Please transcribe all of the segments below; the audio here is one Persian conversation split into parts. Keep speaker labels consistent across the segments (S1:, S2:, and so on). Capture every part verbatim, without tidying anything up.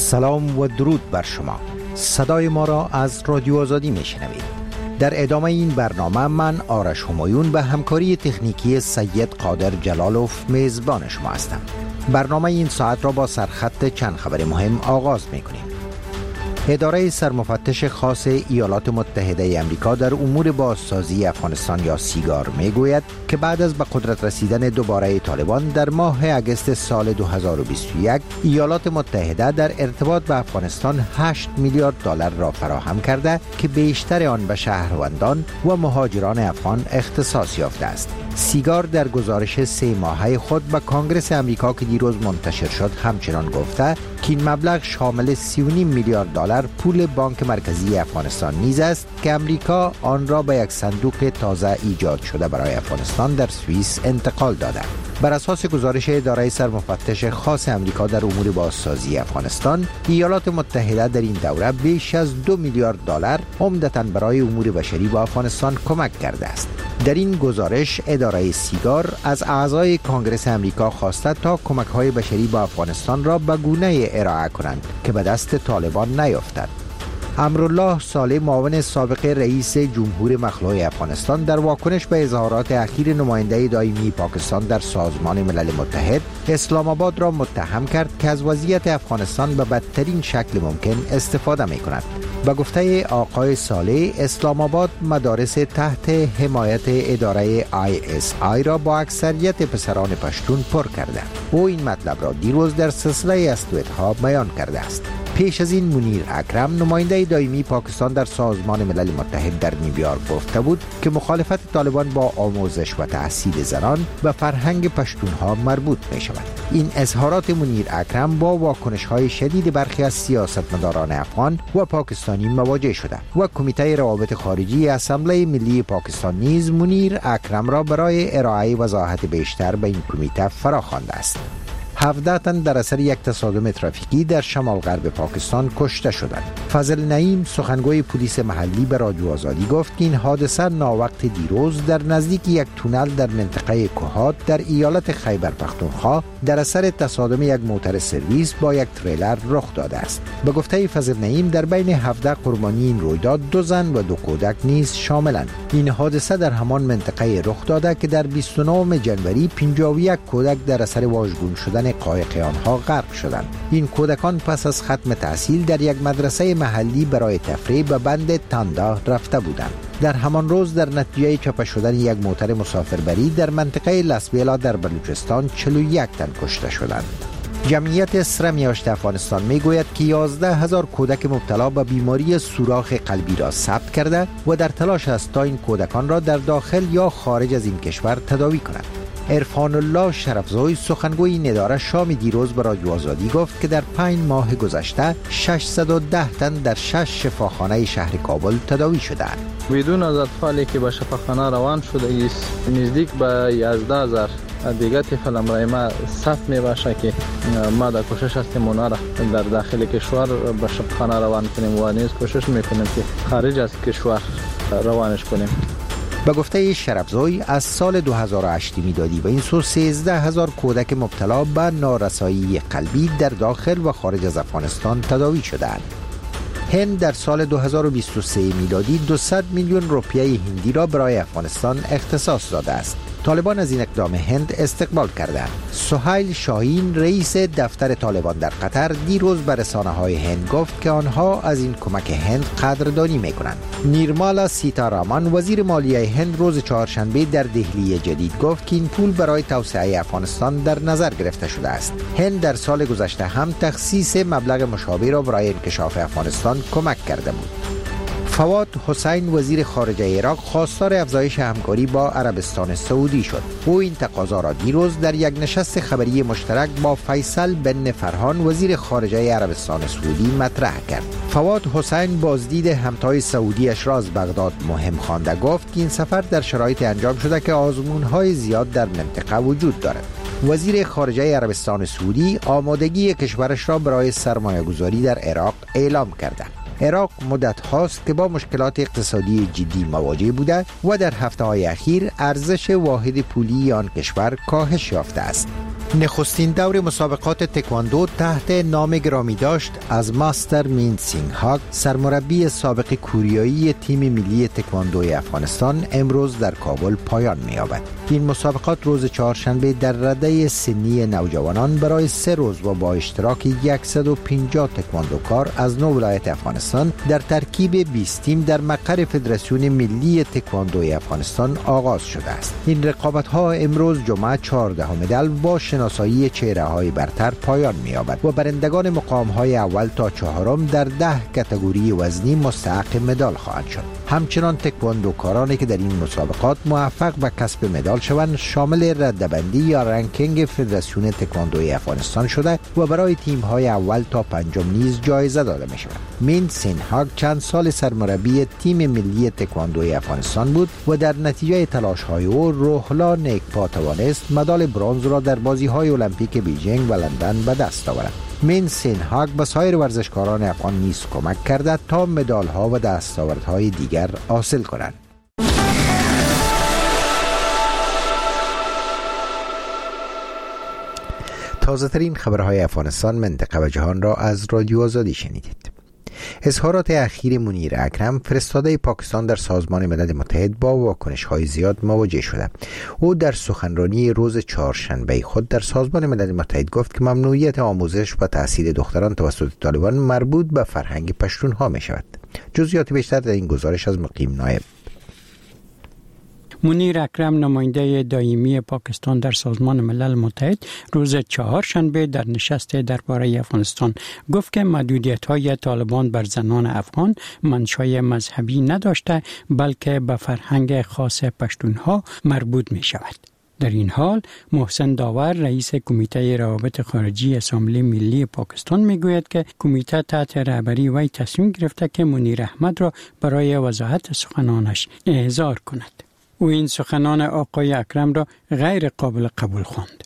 S1: سلام و درود بر شما. صدای ما را از رادیو آزادی میشنوید. در ادامه این برنامه من آرش همایون به همکاری تکنیکی سید قادر جلالوف میزبان شما هستم. برنامه این ساعت را با سرخط چند خبر مهم آغاز میکنیم. اداره سرمفتش خاص ایالات متحده امریکا در امور بازسازی افغانستان یا سیگار میگوید که بعد از به قدرت رسیدن دوباره طالبان در ماه اگست سال دو هزار و بیست و یک ایالات متحده در ارتباط به افغانستان هشت میلیارد دلار را فراهم کرده که بیشتر آن به شهروندان و مهاجران افغان اختصاص یافته است. سیگار در گزارش سه ماهه خود به کانگرس امریکا که دیروز منتشر شد همچنان گفته که این مبلغ شامل سی و نیم میلیارد دلار پول بانک مرکزی افغانستان نیز است که امریکا آن را به یک صندوق تازه ایجاد شده برای افغانستان در سوئیس انتقال داده. بر اساس گزارش اداره سرمفتش خاص امریکا در امور بازسازی افغانستان، ایالات متحده در این دوره بیش از دو میلیارد دلار عمدتاً برای امور بشری به افغانستان کمک کرده است. در این گزارش اداره سیگار از اعضای کانگرس امریکا خواسته تا کمک‌های بشری به افغانستان را به گونه‌ای ارائه کنند که به دست طالبان نیفتد. امرالله صالح معاون سابق رئیس جمهور مخلوع افغانستان در واکنش به اظهارات اخیر نماینده دائمی پاکستان در سازمان ملل متحد اسلام آباد را متهم کرد که از وضعیت افغانستان به بدترین شکل ممکن استفاده می کند. به گفته آقای صالح، اسلام آباد مدارس تحت حمایت اداره آی اس آی را با اکثریت پسران پشتون پر کرده. او این مطلب را دیروز در سلسله استودها بیان کرده است. پیش از این منیر اکرم نماینده دائمی پاکستان در سازمان ملل متحد در نیویورک گفته بود که مخالفت طالبان با آموزش و تحصیل زنان به فرهنگ پشتونها مربوط می شود. این اظهارات منیر اکرم با واکنش های شدید برخی از سیاستمداران افغان و پاکستانی مواجه شده و کمیته روابط خارجی اسامبله ملی پاکستان نیز منیر اکرم را برای ارائه وضاحت بیشتر به این کمیته فراخوانده است. هفده تن در اثر یک تصادم ترافیکی در شمال غرب پاکستان کشته شدند. فضل نعیم سخنگوی پلیس محلی به رادیو آزادی گفت که این حادثه ناوقت دیروز در نزدیک یک تونل در منطقه کوهات در ایالت خیبر پختونخوا در اثر تصادم یک موتر سرویس با یک تریلر رخ داده است. به گفته فضل نعیم در بین هفده قربانی این رویداد دو زن و دو کودک نیز شاملند. این حادثه در همان منطقه رخ داده که در بیست و نهم ژانویه پنجاه و یک کودک در اثر واژگون شدن قایق آنها غرق شدند. این کودکان پس از ختم تحصیل در یک مدرسه محلی برای تفریح به بند تاندا رفته بودند. در همان روز در نتیجه چاپ شدن یک موتر مسافربری در منطقه لسبیلا در بلوچستان چهل و یک تن کشته شدند. جمعیت سرمیاشت افغانستان میگوید که یازده هزار کودک مبتلا به بیماری سوراخ قلبی را ثبت کرده و در تلاش است تا این کودکان را در داخل یا خارج از این کشور تداوی کنند. عرفان الله شرفزوی سخنگوی این اداره شام دیروز به رادیو آزادی گفت که در پنج ماه گذشته ششصد و ده تن در شش شفاخانه شهر کابل تداوی شدند.
S2: بدون از اطفالی که به شفاخانه روان شده است نزدیک به یازده هزار دیگر طفل امرای ما ثبت می باشه که ما در کوشش هستیم اونا را در داخل کشور به شفاخانه روان کنیم و نیز کوشش میکنیم که خارج از کشور روانش کنیم.
S1: به گفته شرفزوی از سال دو هزار و هشت میلادی و این سو سیزده هزار کودک مبتلا به نارسایی قلبی در داخل و خارج از افغانستان تداوی شدند. هند در سال دو هزار و بیست و سه میلادی دویست میلیون روپیه هندی را برای افغانستان اختصاص داده است. طالبان از این اقدام هند استقبال کردند. سهیل شاهین رئیس دفتر طالبان در قطر دیروز به رسانه‌های هند گفت که آنها از این کمک هند قدردانی می‌کنند. نیرمالا سیتارامان وزیر مالیه هند روز چهارشنبه در دهلی جدید گفت که این پول برای توسعه افغانستان در نظر گرفته شده است. هند در سال گذشته هم تخصیص مبلغ مشابه را برای انکشاف افغانستان کمک کرده بود. فواد حسین وزیر خارجه عراق خواستار افزایش همکاری با عربستان سعودی شد. او این تقاضا را دیروز در یک نشست خبری مشترک با فیصل بن فرهان وزیر خارجه عربستان سعودی مطرح کرد. فواد حسین بازدید همتای سعودیش را از بغداد مهم خوانده گفت که این سفر در شرایط انجام شده که آزمون‌های زیاد در منطقه وجود دارد. وزیر خارجه عربستان سعودی آمادگی کشورش را برای سرمایه‌گذاری در عراق اعلام کرده. عراق مدت هاست که با مشکلات اقتصادی جدی مواجه بوده و در هفته های اخیر ارزش واحد پولی آن کشور کاهش یافته است. نخستین دور مسابقات تکواندو تحت نام گرامی داشت از ماستر مین سینگ هاگ، سرمربی سابق کوریایی تیم ملی تکواندوی افغانستان، امروز در کابل پایان می‌یابد. این مسابقات روز چهارشنبه در رده سنی نوجوانان برای سه روز و با اشتراک صد و پنجاه تکواندوکار از نه ولایت افغانستان در ترکیب بیست تیم در مقر فدراسیون ملی تکواندوی افغانستان آغاز شده است. این رقابت‌ها امروز جمعه چهاردهم دل با شناسایی چهره‌های برتر پایان می‌یابد و برندگان مقام‌های اول تا چهارم در ده کاتگوری وزنی مستحق مدال خواهند شد. همچنان تکواندوکارانی که در این مسابقات موفق به کسب مدال شوند شامل رده‌بندی یا رنکینگ فدراسیون تکواندوی افغانستان شده و برای تیم‌های اول تا پنجم نیز جایزه داده می‌شود. مین سین هاگ چند سال سرمربی تیم ملی تکواندوی افغانستان بود و در نتیجه تلاش‌های او روحلا نیکپا توانست مدال برنز را در بازی‌های المپیک بیجینگ و لندن به دست آورد. مین سین هاگ به سایر ورزشکاران افغان نیز کمک کرده تا مدال‌ها و دستاوردهای دیگر حاصل کنند. تازه ترین خبرهای افغانستان، منطقه و جهان را از رادیو آزادی شنیدید. اظهارات اخیر منیر اکرم، فرستاده پاکستان در سازمان ملل متحد، با واکنش‌های زیاد مواجه شده. او در سخنرانی روز چهارشنبه خود در سازمان ملل متحد گفت که ممنوعیت آموزش و تحصیل دختران توسط طالبان مربوط به فرهنگ پشتونها می شود. جزئیات بیشتر در این گزارش از مقیم نایب.
S3: منیر اکرم، نماینده دائمی پاکستان در سازمان ملل متحد، روز چهارشنبه در نشست درباره افغانستان گفت که محدودیت‌های طالبان بر زنان افغان منشأ مذهبی نداشته بلکه به فرهنگ خاص پشتونها مربوط می شود. در این حال محسن داور، رئیس کمیته روابط خارجی اسامبله ملی پاکستان، میگوید که کمیته تحت رهبری وی تصمیم گرفته که منیر احمد را برای وضاحت سخنانش احضار کند. او این سخنان آقای اکرم را غیر قابل قبول خواند.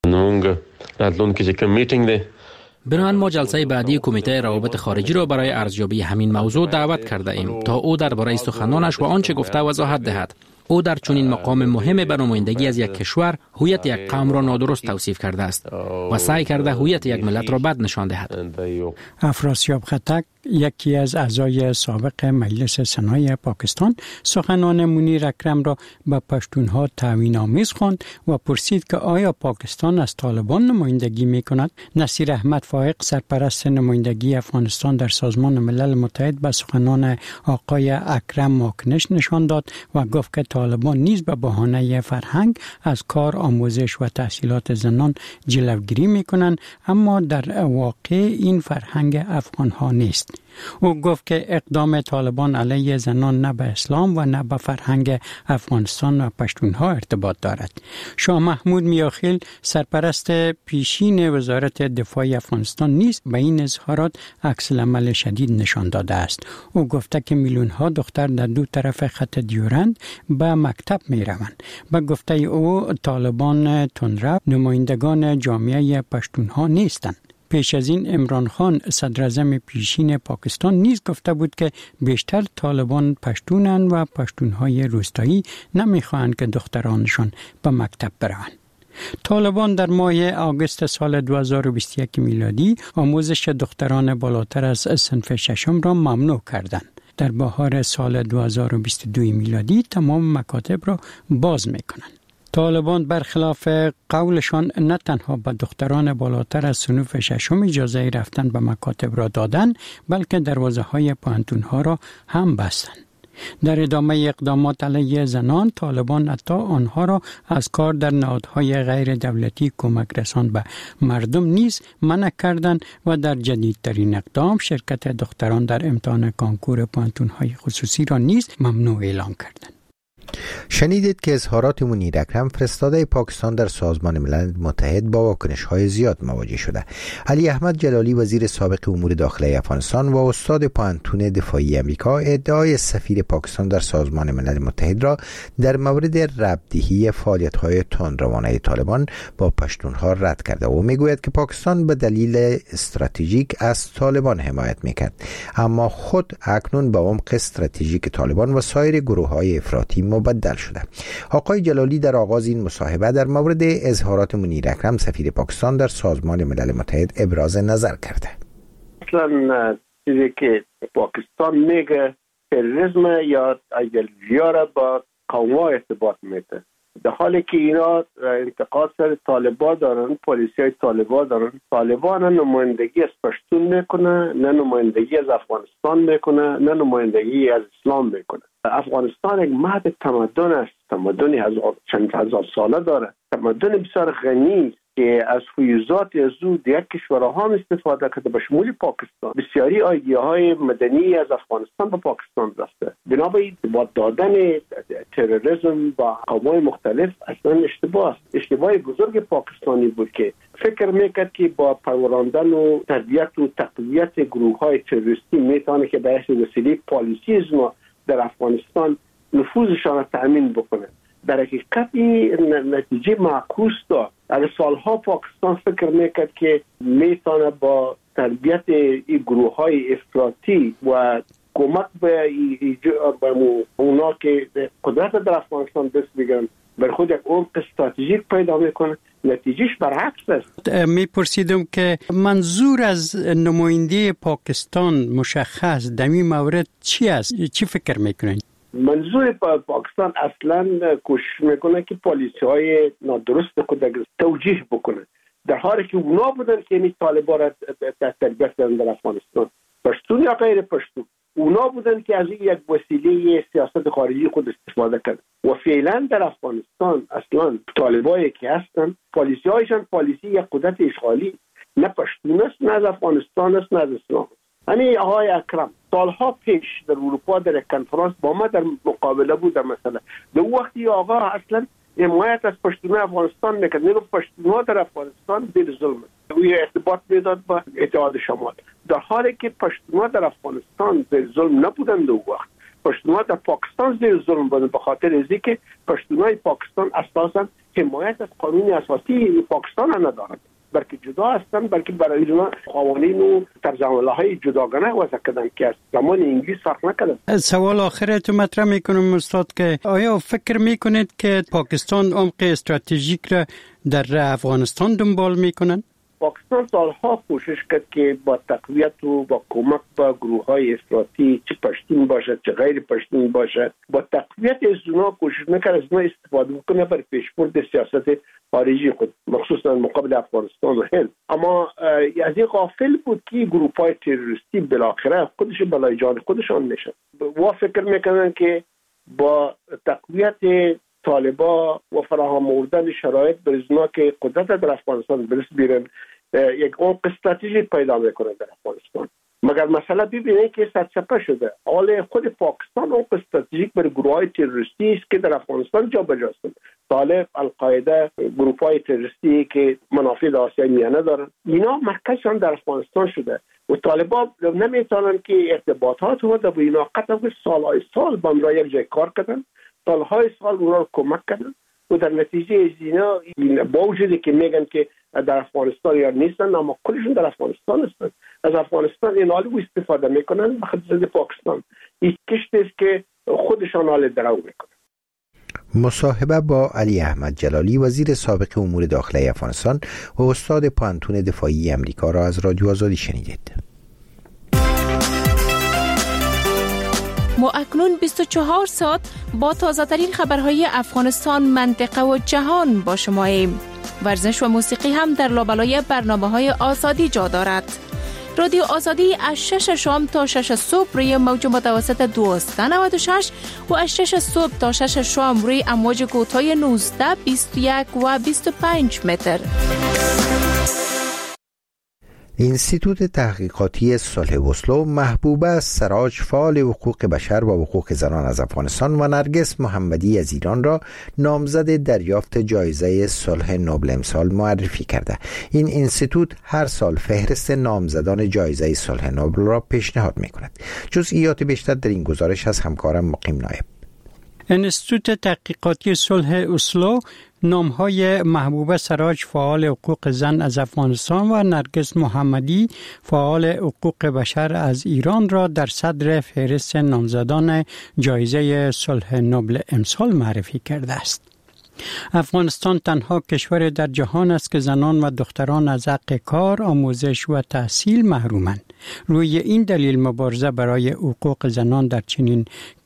S4: بنابراین ما جلسه بعدی کمیته روابط خارجی را برای ارزیابی همین موضوع دعوت کرده ایم تا او درباره سخنانش و آنچه گفته وضاحت دهد. او در چنین مقام مهم به نمایندگی از یک کشور هویت یک قوم را نادرست توصیف کرده است و سعی کرده هویت یک ملت را بد نشان دهد.
S3: افراسیاب خطک، یکی از اعضای سابق مجلس سنای پاکستان، سخنان منیر اکرم را به پشتونها توهین‌آمیز خواند و پرسید که آیا پاکستان از طالبان نمایندگی می‌کند؟ نصیر احمد فائق، سرپرست نمایندگی افغانستان در سازمان ملل متحد، به سخنان آقای اکرم واکنش نشان داد و گفت که طالبان نیز به بهانه فرهنگ از کار، آموزش و تحصیلات زنان جلوگیری می‌کنند، اما در واقع این فرهنگ افغان‌ها نیست. او گفت که اقدام طالبان علیه زنان نه به اسلام و نه به فرهنگ افغانستان و پشتونها ارتباط دارد. شاه محمود میاخیل، سرپرست پیشین وزارت دفاع افغانستان، نیز به این اظهارات عکس العمل شدید نشان داده است. او گفته که میلیون ها دختر در دو طرف خط دیورند به مکتب می روند. به گفته او طالبان تندرو نمایندگان جامعه پشتونها نیستند. پیش از این عمران خان، صدراعظم پیشین پاکستان، نیز گفته بود که بیشتر طالبان پشتونند و پشتونهای روستایی نمیخواهند که دخترانشان به مکتب بروند. طالبان در ماه آگوست سال دو هزار و بیست و یک میلادی آموزش دختران بالاتر از صنف ششم را ممنوع کردند. در بهار سال دو هزار و بیست و دو میلادی تمام مکاتب را باز میکنند. طالبان برخلاف قولشان نه تنها به دختران بالاتر از صنف ششم اجازه رفتن به مکاتب را دادند، بلکه دروازه های پوهنتون‌ها را هم بستند. در ادامه اقدامات علیه زنان، طالبان حتی آنها را از کار در نهادهای غیر دولتی کمک رسان به مردم نیز منع کردند و در جدیدترین اقدام شرکت دختران در امتحان کانکور پوهنتون‌های خصوصی را نیز ممنوع اعلام کردند.
S1: شنیدید که اظهارات منیر اکرم، فرستاده پاکستان در سازمان ملل متحد، با واکنش‌های زیاد مواجه شده. علی احمد جلالی، وزیر سابق امور داخلی افغانستان و استاد پوهنتون دفاعی امریکا، ادعای سفیر پاکستان در سازمان ملل متحد را در مورد ربط‌دهی فعالیت‌های تندروانه طالبان با پشتونها رد کرده و میگوید که پاکستان به دلیل استراتژیک از طالبان حمایت میکرد، اما خود اکنون به عمق استراتژیک طالبان و سایر گروه‌های افراطی مبدل شده. آقای جلالی در آغاز این مصاحبه در مورد اظهارات منیر اکرم سفیر پاکستان در سازمان ملل متحد ابراز نظر کرده.
S5: اصلا چیزی که پاکستان میگه تروریسم یا ایدئولوژی را با قوم‌ها ارتباط میده، در حالی که اینا انتقاد سر طالبان دارن، پلیسی های طالبان دارن. طالبان نه نمایندگی از پشتون میکنه، نه نمایندگی از افغانستان میکنه، نه نمایندگی از اسلام میکنه. افغانستان یک مهد تمدن است، تمدنی هزار چند هزار ساله داره، تمدن بسیار غنی که از فیوزات از او دیگر کشورها هم استفاده کرده به شمول پاکستان. بسیاری ایده های مدنی از افغانستان به پاکستان رفته. بنابراین با دادن تروریسم با قوم‌های مختلف اصلا اشتباه است. اشتباه بزرگ پاکستانی بود که فکر میکرد که با پروراندن و تربیت و تقویت گروه‌های تروریستی میتونه که به وسیله پالیسیسم در افغانستان نفوذشان را تأمین بکنه. در حقیقت این نتیجه معکوس داد. اگر سالها پاکستان فکر میکرد که میتونه با تربیت این گروه های افراطی و کمک به اونا که قدرت در افغانستان دست بگیرن بر خود یک عمق استراتژیک پیدا میکنه، نتیجهش برعکس است.
S3: میپرسیدم که منظور از نماینده پاکستان مشخص در این مورد چی است؟ چی فکر میکنید؟
S5: منظور پاکستان اصلا کوشش میکنه که پالیسی های نادرست خود توجیه بکنه، در حالی که اونا بودن که این طالبان را تربیت کردن در افغانستان، پشتون یا غیر پشتون. اونا بودن که از یک وسیله سیاست خارجی خود استفاده کردن و فعلا در افغانستان اصلا طالبایی که هستن پالیسی هایشان پالیسی یک قدرت اشغالی، نه پشتون است، نه از افغانستان است، نه از اسلام. همین آقای اکرم سالها پیش در اروپا در یک کنفرانس با ما در مقابله بود در مسئله. در وقتی آقا اصلا حمایت از پشتون افغانستان میکرد، میگه پشتون در افغانستان زیر ظلم است، او ارتباط میداد با اتحاد شمال، در حالی که پشتون در افغانستان زیر ظلم نبودند. در وقت پشتون در پاکستان زیر ظلم بودند به خاطر اینکه که پشتونای پاکستان اساسا حمایت از قانون اساسی پاکستان ندارند، بلکه جدا هستند، بلکه برای اینا قوانین و طرزعمل‌های جداگانه وضع کردن که از زمان انگلیس فرق نکرده.
S3: سوال آخر تو مطرح میکنم استاد که آیا فکر میکنید که پاکستان عمق استراتژیک را در افغانستان دنبال میکنن؟
S5: پاکستان سالها کوشش کرد که با تقویت و با کمک با گروه‌های افراطی، چه پشتون باشد چه غیر پشتون باشد، با تقویت از اونها کوشش میکرد از اونها استفاده بکنه برای پیشبرد سیاست خارجی خود، مخصوصا مقابل افغانستان و هند. اما از این غافل بود که گروه‌های تروریستی بالاخره خودش بلای جان خودشان میشن و فکر میکنن که با تقویت طالبان و فراهم آوردن شرایط برای اونا که قدرت در افغانستان برس بیرن یک عمق استراتژیک پیدا میکنه در افغانستان. مگر مسئله ببینید که سرچپه شده. حال خود پاکستان عمق استراتژیک برای گروه‌های تروریستی است که در افغانستان جابجا هستند. طالب، القاعده، گروه‌های تروریستی که منافع در آسیای میانه دارن، اینا مرکزشان در افغانستان شده و طالبان نمیتونن که ارتباطات رو با اینا قطعا سالهای سال با اینا یک جای کار کردن، سالهای سال اونا رو کمک کردن و در نتیجه از اینا با وجودی که میگن که در افغانستان یا نیستن، اما کلشون در افغانستان هستن. از افغانستان این حالی استفاده میکنن به خاطر پاکستان. این کشتی است که خودشان حال درو میکنن.
S1: مصاحبه با علی احمد جلالی، وزیر سابق امور داخلی افغانستان و استاد پانتون دفاعی امریکا را از رادیو آزادی شنیدید.
S6: ما اکنون بیست و چهار ساعت با تازه ترین خبرهای افغانستان، منطقه و جهان با شماییم. ورزش و موسیقی هم در لابلای برنامه‌های آزادی جا دارد. رادیو آزادی از شش شام تا شش صبح روی موج متوسط دویست و نود و شش و از شش صبح تا شش شام روی امواج کوتاه نوزده، بیست و یک و بیست و پنج متر.
S1: اینستیتوت تحقیقاتی صلح اسلو محبوبه سراج، فعال حقوق بشر و حقوق زنان از افغانستان، و نرگس محمدی از ایران را نامزد دریافت جایزه صلح نوبل امسال معرفی کرده. این اینستیتوت هر سال فهرست نامزدان جایزه صلح نوبل را پیشنهاد می کند. جزئیات بیشتر در این گزارش از همکارم مقیم نایب.
S3: انستیتوت تحقیقاتی صلح اسلو نامهای محبوبه سراج فعال حقوق زن از افغانستان و نرگس محمدی فعال حقوق بشر از ایران را در صدر فهرست نامزدان جایزه صلح نوبل امسال معرفی کرده است. افغانستان تنها کشور در جهان است که زنان و دختران از حق کار، آموزش و تحصیل محرومند. روی این دلیل مبارزه برای حقوق زنان در چنین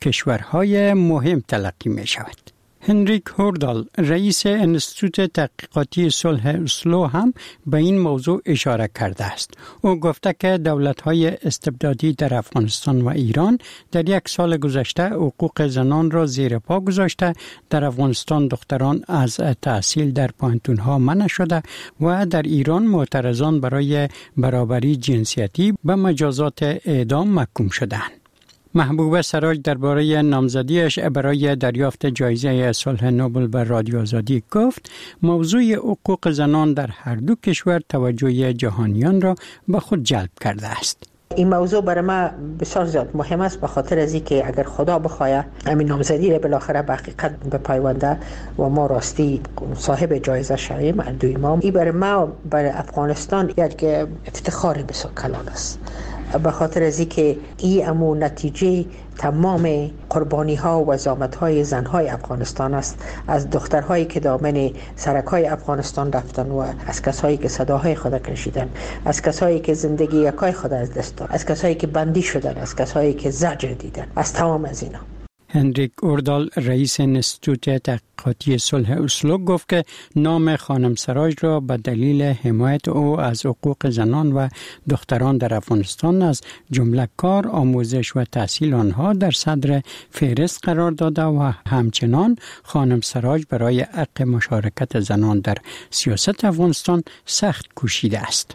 S3: کشورهای مهم تلقی می شود. هنریک هوردال رئیس انستیتوت تحقیقاتی صلح اسلو هم به این موضوع اشاره کرده است. او گفته که دولت‌های استبدادی در افغانستان و ایران در یک سال گذشته حقوق زنان را زیر پا گذاشته. در افغانستان دختران از تحصیل در پانتون‌ها منع شده و در ایران معترضان برای برابری جنسیتی به مجازات اعدام محکوم شدند. محبوبه سراج درباره نامزدیش برای دریافت جایزه صلح نوبل به رادیو آزادی گفت موضوع حقوق زنان در هر دو کشور توجه جهانیان را به خود جلب کرده است.
S7: این موضوع برای ما بسیار زیاد مهم است به خاطر از اینکه اگر خدا بخواهد همین نامزدی بالاخره به حقیقت بپیونده و ما راستی صاحب جایزه شویم دوی ما، این برای ما برای افغانستان یک افتخار بسیار کلان است به خاطر از اینکه این امو نتیجه تمام قربانی ها و زحمت های زن های افغانستان است، از دخترهایی که دامن سرک های افغانستان رفتن و از کسایی که صداهای خود کشیدن، از کسایی که زندگی یکای خود از دست دادن، از کسایی که بندی شدن، از کسایی که زجر دیدن، از تمام از اینا.
S3: هنریک اوردال رئیس انستیتوت تحقیقاتی صلح اسلو گفت که نام خانم سراج را به دلیل حمایت او از حقوق زنان و دختران در افغانستان از جمله کار، آموزش و تحصیل آنها در صدر فهرست قرار داده و همچنان خانم سراج برای حق مشارکت زنان در سیاست افغانستان سخت کوشیده است.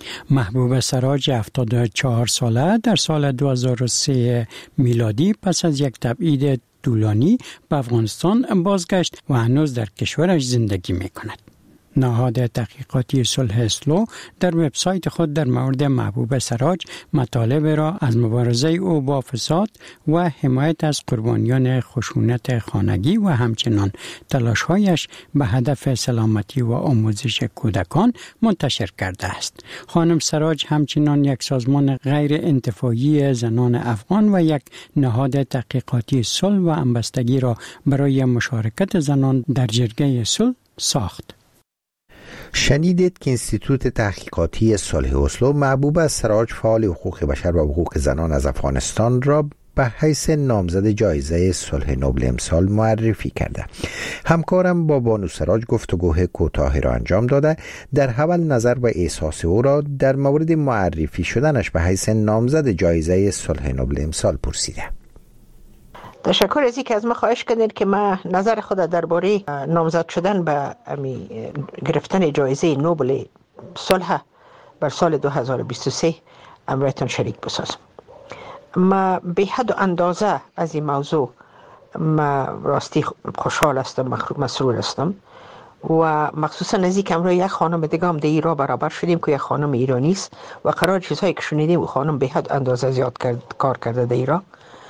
S3: محبوبه سراج هفتاد و چهار ساله در سال دو هزار و سه میلادی پس از یک تبعید طولانی به افغانستان بازگشت و هنوز در کشورش زندگی می کند. نهاد تحقیقاتی صلح اسلو در وبسایت خود در مورد محبوبه سراج مطالب را از مبارزه او با فساد و حمایت از قربانیان خشونت خانگی و همچنان تلاش‌هایش به هدف سلامتی و آموزش کودکان منتشر کرده است. خانم سراج همچنان یک سازمان غیر انتفاعی زنان افغان و یک نهاد تحقیقاتی صلح و همبستگی را برای مشارکت زنان در جرگه صلح ساخت.
S1: شنیدید که انستیتوت تحقیقاتی صلح اسلو محبوبه سراج فعال حقوق بشر و حقوق زنان از افغانستان را به حیث نامزد جایزه صلح نوبل امسال معرفی کرده. همکارم با بانو سراج گفتگوی کوتاهی را انجام داده. در اول نظر و احساس او را در مورد معرفی شدنش به حیث نامزد جایزه صلح نوبل امسال پرسیده.
S7: تشکر از اینکه از ما خواهش کردید که من نظر خود درباره نامزد شدن به گرفتن جایزه نوبل صلح بر سال دو هزار و بیست و سه امرتون شریک بسازم. ما به حد و اندازه از این موضوع ما راستی خوشحال هستم، مسرور هستم و مخصوصا از اینکه امروز یک خانم دیگه هم در ایران برابر شدیم که یک خانم ایرانی است و قرار چیزهایی که شنیدیم و خانم به حد اندازه زیاد کرد کار کرده در ایران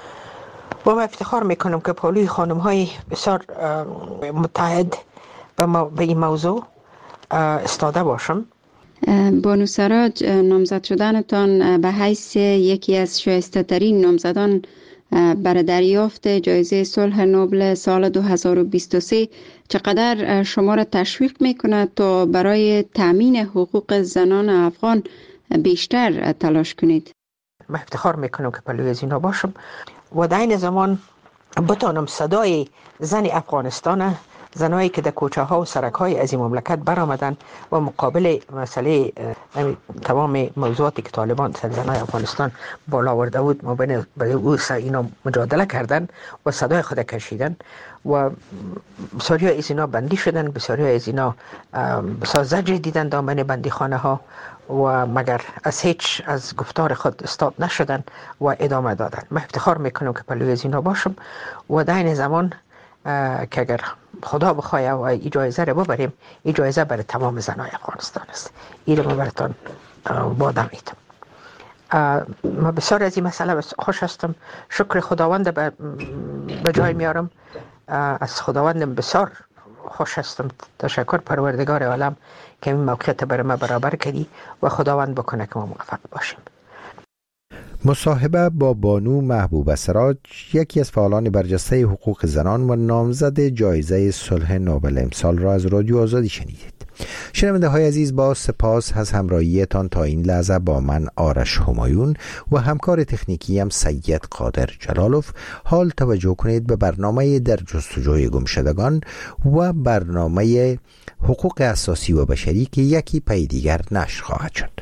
S7: و من افتخار میکنم که پالوی خانم های بسیار متحد به این موضوع استاده باشم.
S8: بانو سراج، نامزد شدنتان به حیث یکی از شایسته ترین نامزدان برای دریافت جایزه صلح نوبل سال دو هزار و بیست و سه چقدر شما را تشویق میکنه تا برای تامین حقوق زنان افغان بیشتر تلاش کنید؟
S7: من افتخار میکنم که پلوی از اینا باشم و در این زمان بتانم صدای زن افغانستان، زنایی که در کوچه ها و سرک های از این مملکت برآمدن و مقابل مسئله تمام موضوعاتی که طالبان سر زنای افغانستان بالا آورده بود مبین برای او اینا مجادله کردن و صدای خود کشیدن و بسیاری از اینا بندی شدن، بسیاری از اینا بسیار زجر دیدن دامن بندی خانه ها و مگر از هیچ از گفتار خود استاد نشدن و ادامه دادن. من افتخار میکنم که پلوی از اینا باشم و در این زمان که اگر خدا بخواه و این جایزه رو ببریم، این جایزه برای تمام زنای افغانستان است. این رو براتون وعده میدم. ما بسیار از این مسئله خوش هستم. شکر خداوند به جای میارم. از خداوندم بسیار خوش هستم. تشکر پروردگار عالم که این موقعیت برای ما برابر کردی و خداوند بکنه که ما موفق باشیم.
S1: مصاحبه با بانو محبوبه سراج، یکی از فعالان برجسته حقوق زنان و نامزد جایزه صلح نوبل امسال را از رادیو آزادی شنیدید. شنونده های عزیز، با سپاس از همراهیتان تا این لحظه با من آرش همایون و همکار تکنیکی هم سید قادر جلالوف. حال توجه کنید به برنامه در جستجوی گمشدگان و برنامه حقوق اساسی و بشری که یکی پی دیگر نشر خواهد شد.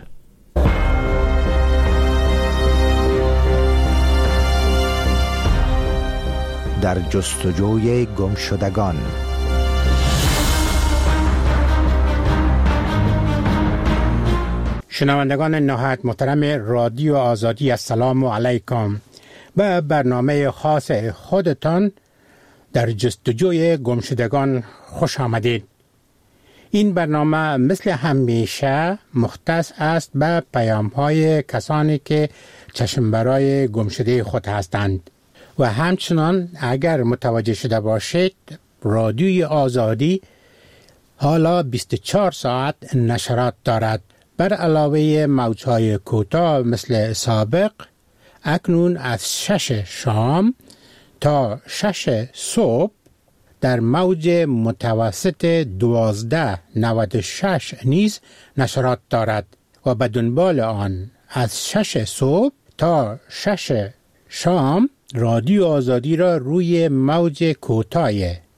S1: در جستجوی گمشدگان.
S9: شنوندگان نهایت محترم رادیو آزادی، السلام علیکم. به برنامه خاص خودتان در جستجوی گمشدگان خوش آمدید. این برنامه مثل همیشه مختص است به پیام‌های کسانی که چشم برای گمشده خود هستند و همچنان اگر متوجه شده باشید رادیوی آزادی حالا بیست و چهار ساعت نشرات دارد. بر علاوه موجهای کوتاه مثل سابق، اکنون از شش شام تا شش صبح در موج متوسط دوازده نود و شش نیز نشرات دارد و به دنبال آن از شش صبح تا شش شام رادیو آزادی را روی موج کوتاه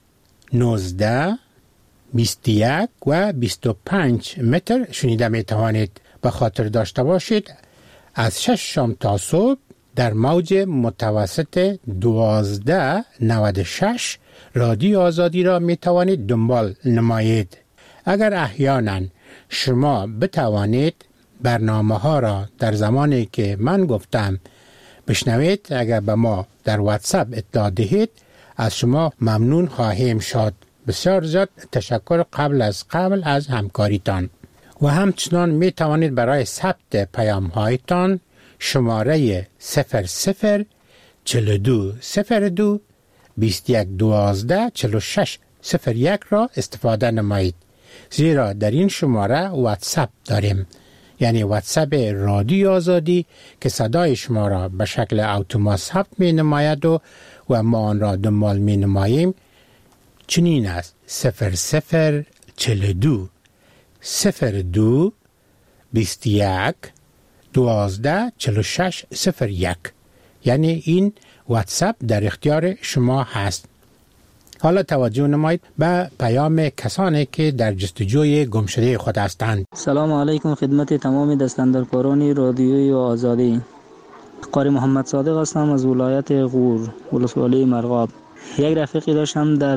S9: نوزده، بیست و یک و بیست و پنج متر شنیده می توانید. به خاطر داشته باشید از شش شام تا صبح در موج متوسط دوازده نود و شش رادیو آزادی را می توانید دنبال نمایید. اگر احیانا شما بتوانید برنامه ها را در زمانی که من گفتم بشنوید، اگر به ما در واتساپ اطلاع دهید از شما ممنون خواهیم شد. بسیار زیاد تشکر قبل از قبل از همکاریتان. و همچنان می توانید برای ثبت پیام هایتان شماره صفر صفر چهل و دو صفر دو بیست و یک دوازده چهل و شش صفر یک را استفاده نمایید، زیرا در این شماره واتساپ داریم، یعنی واتساپ رادیو آزادی که صدای شما را به شکل اتومات ثبت می نماید و و ما آن را دنبال می نماییم. چنین است: صفر صفر چهل و دو صفر دو بیست و یک دوازده چهل و شش صفر یک. یعنی این واتساپ در اختیار شما هست. حالا توجه نمایید به پیام کسانی که در جستجوی گمشده خود هستند.
S10: سلام علیکم خدمت تمام دستاندرکاران رادیوی آزادی. قاری محمد صادق هستم از ولایت غور، ولسوالی مرغاب. یک رفیقی داشتم در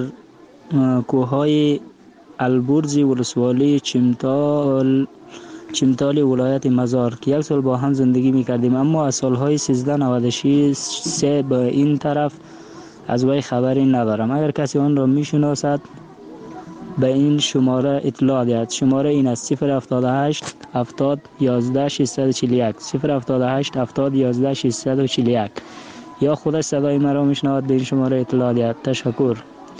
S10: کوههای البرز ولسوالی چمتال چمتال ولایت مزار که یک سال با هم زندگی می‌کردیم، اما از سالهای سیزده نود و شش به این طرف از وی خبری ندارم. اگر کسی آن را می‌شناسد به این شماره اطلاع دهد. شماره این است: صفر هفتاد و هشت هفتاد یازده ششصد و چهل و یک صفر هفتاد و هشت هفتاد یازده ششصد و چهل و یک. یا خودش صدای مرا میشنود به این شماره اطلاع دهد. تشکر.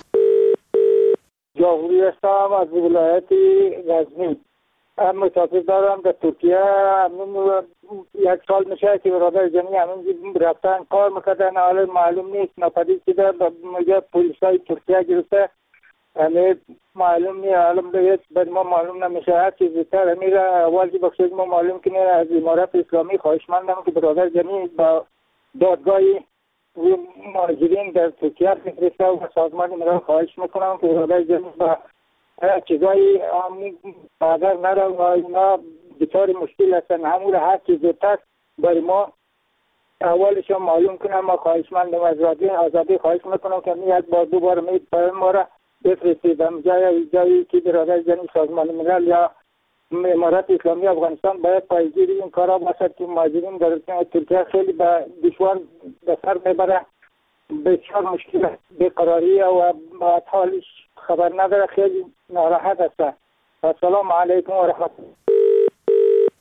S11: جاوری هستم از ولایت غزنی. مسافر دارم در ترکیه. یک سال میشه که برادر جمعی همین رفتن کار میکردن، حالا معلوم نیست ناپدید شده. میگه پلیسای ترکیه گرفته، همه معلوم نیست، حالا بهت بعد ما معلوم نمیشه. هر چیز زودتر همین را اول که بخشید ما معلوم کنه. از امارت اسلامی خواهشمندم که برادر جمعی با دادگاهی مهاجرین در ترکیه بفرسته و سازمان ملل خواهش میکنم که برادر جمعی با چیزایی بادر نره و اینا بطور مشکل هستن. همون هر چیز زودتر برای ما اولش معلوم کنم. ما خواهشمندم از رادیو آزادی خواهش میکنم که می یک بار دو بار می پیام ما را بفرستیدم جای جایی که برادر جمعی سازمان ملل یا امارت اسلامی افغانستان باید پایگیری این کارا باشد که مهاجرین در ترکیه خیلی به دشوار به سر میبره. بسیار مشکل بیقراری و با حالش خبر نداره، خیلی ناراحت است. السلام علیکم و رحمت الله.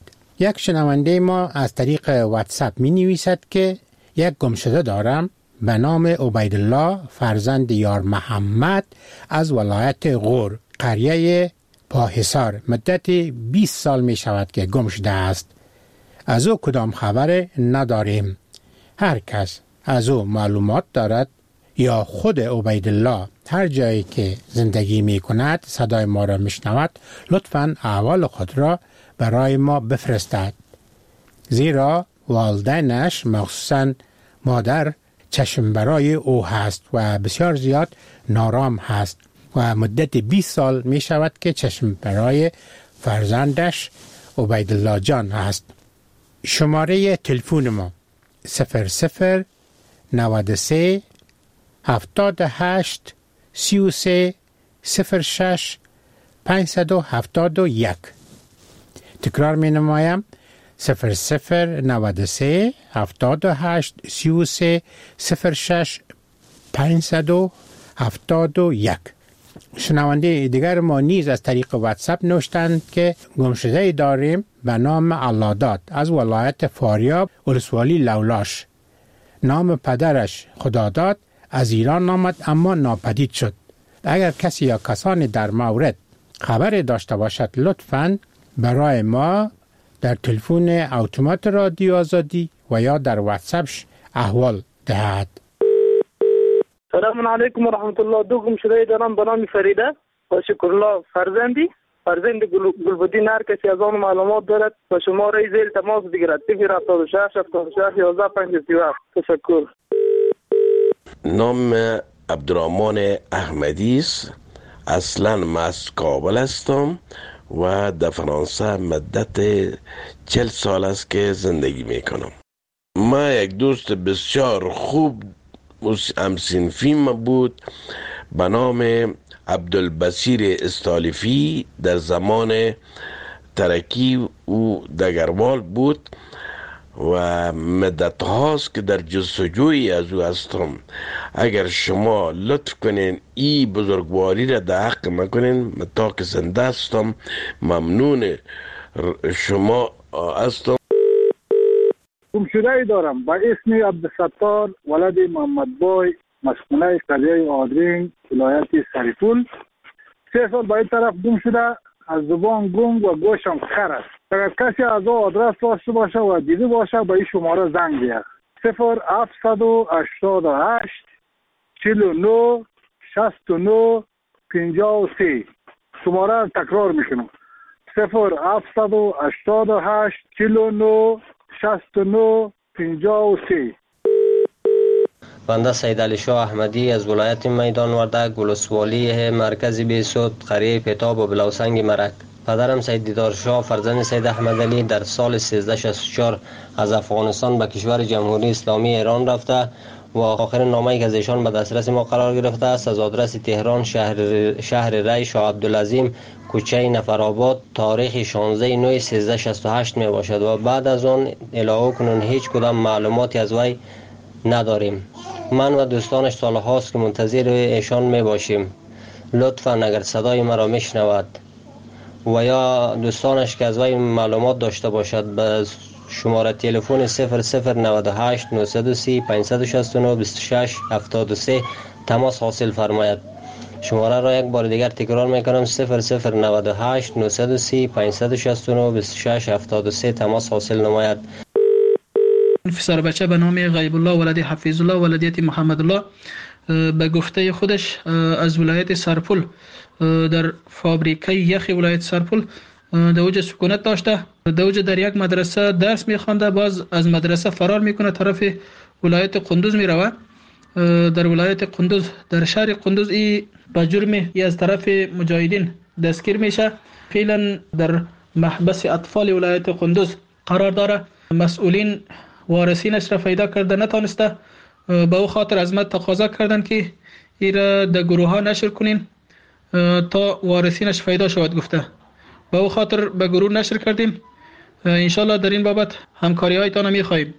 S9: یک شنونده ما از طریق واتساپ می نویسد که یک گمشده دارم به نام عبیدالله فرزند یار محمد از ولایت غور قریه پاحصار مدت بیست سال می شود که گم شده است. از او کدام خبر نداریم. هر کس از او معلومات دارد یا خود عبیدالله هر جایی که زندگی می کند صدای ما را می شنود لطفاً احوال خود را برای ما بفرستد، زیرا والدینش مخصوصاً مادر چشم برای او هست و بسیار زیاد نارام هست و مدت بیست سال می شود که چشم برای فرزندش عبیدالله جان هست. شماره تلفن ما صفر صفر نود و سه هفتاد و هشت سی و سه صفر شش پانصد و هفتاد و یک. تکرار می نمایم صفر صفر نود و سه هفتاد و هشت سی و سه صفر شش پانصد و هفتاد و یک. شنونده دیگر ما نیز از طریق واتساپ نوشتند که گمشده داریم به نام علاداد از ولایت فاریاب ولسوالی لولاش. نام پدرش خداداد از ایران آمد اما ناپدید شد. اگر کسی یا کسانی در مورد خبر داشته باشد لطفاً برای ما در تلفن اتومات رادیو آزادی و یا در واتساپ احوال دهد.
S12: سلام علیکم و رحمت الله. دو گمشده دارم به نام فریده و شکرالله فرزندی فرزند گلبدین. هر کسی از آن معلومات دارد و شماره زیل تماس بگیرد. صفر هفتاد و شش هفتاد و شش یازده پنجاه و هفت. تشکر.
S13: نام عبدالرحمن احمدی است. اصلا من از کابل هستم و در فرانسه مدت چل سال است که زندگی میکنم. ما یک دوست بسیار خوب همسنفی ما بود به نام عبدالبصیر استالیفی. در زمان ترکی او دگروال بود و مدت هاست که در جستجوی از او هستم. اگر شما لطف کنین ای بزرگواری را در حق مکنین، من تا که زنده هستم ممنون شما هستم.
S14: گمشده دارم با اسم عبدالستار ولد محمد بای، مسکونه قریه آدرین ولایت سریپول. سه سال با این طرف گم شده. از زبان گنگ و گوشم خر است. اگر کسی از او آدرس داشته باشه و دیده باشه به این شماره زنگ بیاد. صفر هفتصد و هشتاد و هشت چهل و نه شصت و نه پنجاه و سه. شماره را تکرار میکنم. صفر هفتصد و هشتاد و هشت چهل و نه شصت و نه پنجاه و سه.
S15: بنده سید علی شاه احمدی از ولایت میدان وردک ولسوالی مرکز بیسود قریه پتاب و بلوسنگ مرک. پدرم سید دیدار شاه فرزند سید احمد علی در سال سیزده شصت و چهار از افغانستان به کشور جمهوری اسلامی ایران رفته و آخرین نامه‌ای که از ایشان به دسترس ما قرار گرفته است از آدرس تهران شهر شهر ری شاه عبدالعظیم کوچه نفرآباد تاریخ شانزده نوامبر سیزده شصت و هشت می باشد و بعد از آن الهو کنون هیچ کدام معلوماتی از وی نداریم. من و دوستانش سال هاست که منتظر ایشان می باشیم. لطفاً اگر صدای مرا میشنود و یا دوستانش که از وی معلومات داشته باشد به شماره تلفن صفر صفر نود و هشت نهصد و سی پانصد و شصت و نه بیست و شش هفتاد و سه تماس حاصل فرماید. شماره را یک بار دیگر تکرار میکنم صفر صفر نود و هشت نهصد و سی پانصد و شصت و نه بیست و شش هفتاد و سه تماس حاصل نماید.
S16: پسر بچه به نام غیب الله ولد حفیظ الله ولدیت محمد الله به گفته خودش از ولایت سرپل در فابریکه یخ ولایت سرپل در اوج سکونت داشته. در اوج در یک مدرسه درس میخوانده، باز از مدرسه فرار میکنه طرف ولایت قندوز میروه. در ولایت قندوز در شهر قندوز ای به جرم ای از طرف مجاهدین دستگیر میشه. فعلا در محبس اطفال ولایت قندوز قرار داره. مسئولین وارثینش را پیدا کرده نتانسته، به او خاطر از ما تقاضا کردن که این را در گروه ها نشر کنین تا وارثینش پیدا شود. گفته به او خاطر به گروه نشر کردیم. انشالله در این بابت همکاری هایتان می خواهیم.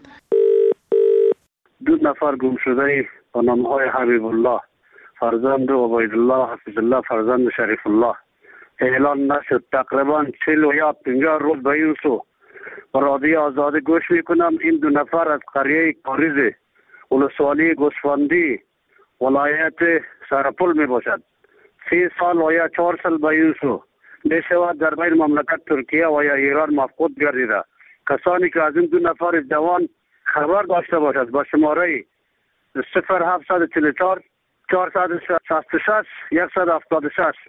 S5: دو نفر گم شده با نام های حبیب الله فرزند عبید الله حفیظ الله فرزند شریف الله اعلان نشد. تقریبا چهل و یا پنجاه روز به این سو رادیو آزادی گوش میکنم. این دو نفر از قریه کاریز ولسوالی گوسفندی ولایت سرپل می باشد. سی سال و یا چهار سال به این سو می شود در بین مملکت ترکیه و یا ایران مفقود گردیده. کسانی که از این دو نفر جوان خبر داشته باشد با شماره صفر هفت چهار چهار چهارصد و شصت و شش صد و هفتاد و شش